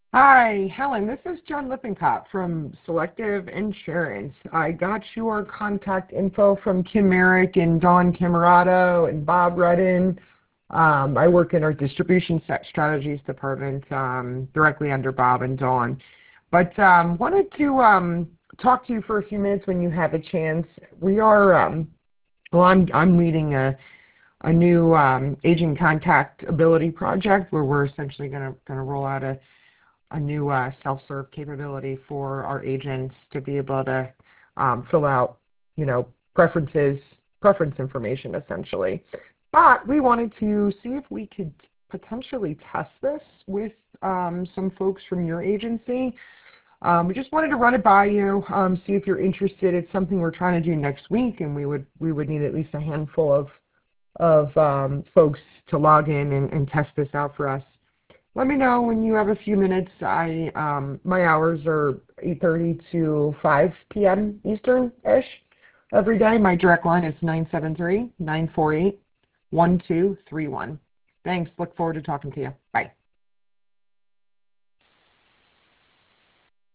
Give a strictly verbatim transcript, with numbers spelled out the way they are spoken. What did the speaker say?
Hi, Helen. This is John Lippincott from Selective Insurance. I got your contact info from Kim Merrick and Dawn Camerato and Bob Rudden. Um, I work in our distribution set strategies department um, directly under Bob and Dawn. But um, wanted to um, talk to you for a few minutes when you have a chance. We are, um, well, I'm, I'm leading a, a new um, agent contact ability project where we're essentially going to going to roll out a a new uh, self-serve capability for our agents to be able to um, fill out, you know, preferences, preference information essentially. But we wanted to see if we could potentially test this with um, some folks from your agency. Um, we just wanted to run it by you, um, see if you're interested. It's something we're trying to do next week, and we would we would need at least a handful of of um, folks to log in and, and test this out for us. Let me know when you have a few minutes. I um, my hours are eight thirty to five p m Eastern-ish every day. My direct line is nine seven three, nine four eight, one two three one. Thanks. Look forward to talking to you. Bye.